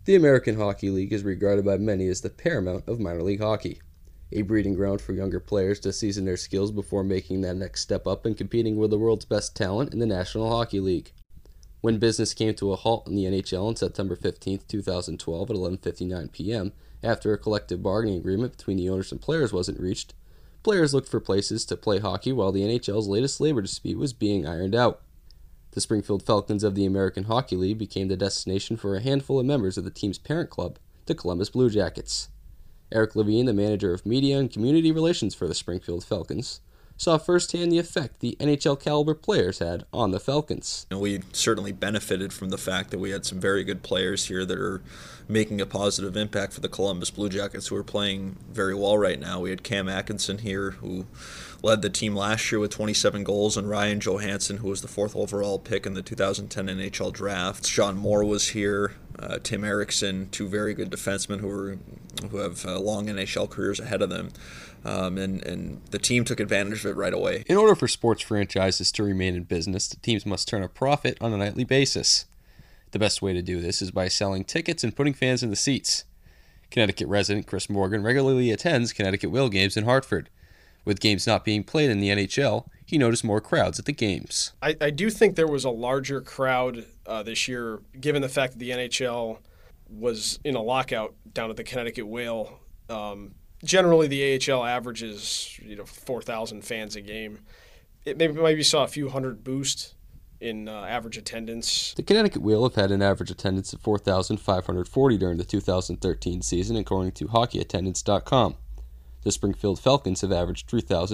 The American Hockey League is regarded by many as the paramount of minor league hockey, a breeding ground for younger players to season their skills before making that next step up and competing with the world's best talent in the National Hockey League. When business came to a halt in the NHL on September 15, 2012 at 11:59 p.m., after a collective bargaining agreement between the owners and players wasn't reached, players looked for places to play hockey while the NHL's latest labor dispute was being ironed out. The Springfield Falcons of the American Hockey League became the destination for a handful of members of the team's parent club, the Columbus Blue Jackets. Eric Levine, the manager of media and community relations for the Springfield Falcons, saw firsthand the effect the NHL caliber players had on the Falcons. And we certainly benefited from the fact that we had some very good players here that are making a positive impact for the Columbus Blue Jackets, who are playing very well right now. We had Cam Atkinson here, who led the team last year with 27 goals, and Ryan Johansson, who was the 4th overall pick in the 2010 NHL draft. Sean Moore was here, Tim Erickson, two very good defensemen who have long NHL careers ahead of them. And the team took advantage of it right away. In order for sports franchises to remain in business, the teams must turn a profit on a nightly basis. The best way to do this is by selling tickets and putting fans in the seats. Connecticut resident Chris Morgan regularly attends Connecticut Whale games in Hartford. With games not being played in the NHL, he noticed more crowds at the games. I do think there was a larger crowd this year, given the fact that the NHL was in a lockout down at the Connecticut Whale. Generally, the AHL averages 4,000 fans a game. It maybe saw a few hundred boost in average attendance. The Connecticut Whale have had an average attendance of 4,540 during the 2013 season, according to HockeyAttendance.com. The Springfield Falcons have averaged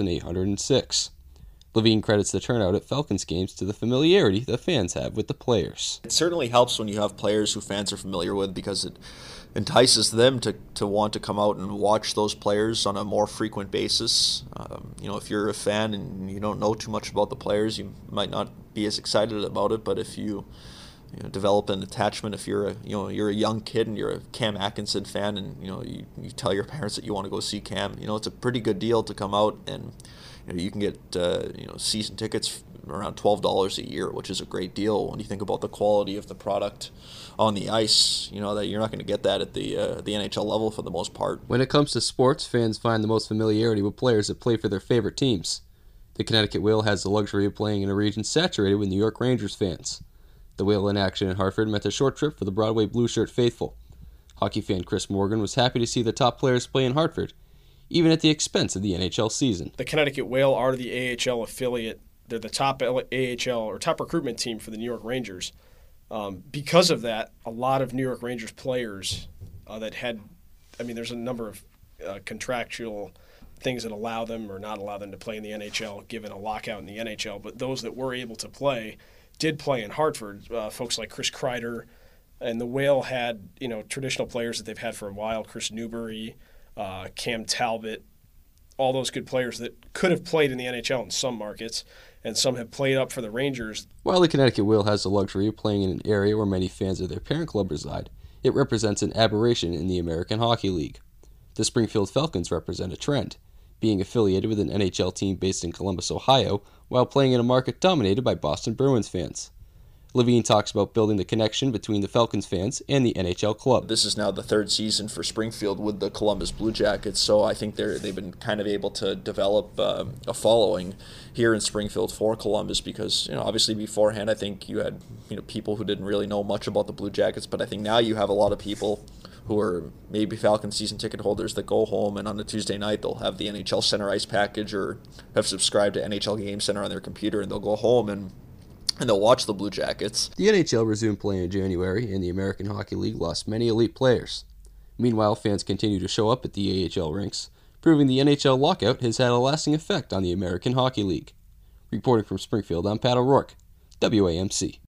3,806. Levine credits the turnout at Falcons games to the familiarity the fans have with the players. It certainly helps when you have players who fans are familiar with, because it entices them to want to come out and watch those players on a more frequent basis. If you're a fan and you don't know too much about the players, you might not be as excited about it. But if you develop an attachment, if you're a young kid and you're a Cam Atkinson fan, and you tell your parents that you want to go see Cam, it's a pretty good deal to come out, and you can get season tickets around $12 a year, which is a great deal when you think about the quality of the product on the ice. That you're not going to get that at the NHL level for the most part. When it comes to sports, fans find the most familiarity with players that play for their favorite teams. The Connecticut Whale has the luxury of playing in a region saturated with New York Rangers fans. The Whale in action in Hartford meant a short trip for the Broadway Blue Shirt faithful. Hockey fan Chris Morgan was happy to see the top players play in Hartford, even at the expense of the NHL season. The Connecticut Whale are the AHL affiliate. They're the top AHL or top recruitment team for the New York Rangers. Because of that, a lot of New York Rangers players there's a number of contractual things that allow them or not allow them to play in the NHL, given a lockout in the NHL. But those that were able to play did play in Hartford. Folks like Chris Kreider, and the Whale had traditional players that they've had for a while: Chris Newberry, Cam Talbot, all those good players that could have played in the NHL in some markets, and some have played up for the Rangers. While the Connecticut Whale has the luxury of playing in an area where many fans of their parent club reside, it represents an aberration in the American Hockey League. The Springfield Falcons represent a trend, being affiliated with an NHL team based in Columbus, Ohio, while playing in a market dominated by Boston Bruins fans. Levine talks about building the connection between the Falcons fans and the NHL club. This is now the 3rd season for Springfield with the Columbus Blue Jackets, so I think they've been kind of able to develop a following here in Springfield for Columbus, because obviously beforehand I think you had people who didn't really know much about the Blue Jackets, but I think now you have a lot of people who are maybe Falcons season ticket holders that go home, and on a Tuesday night they'll have the NHL Center Ice package or have subscribed to NHL Game Center on their computer, and they'll go home and they'll watch the Blue Jackets. The NHL resumed play in January, and the American Hockey League lost many elite players. Meanwhile, fans continue to show up at the AHL rinks, proving the NHL lockout has had a lasting effect on the American Hockey League. Reporting from Springfield, I'm Pat O'Rourke, WAMC.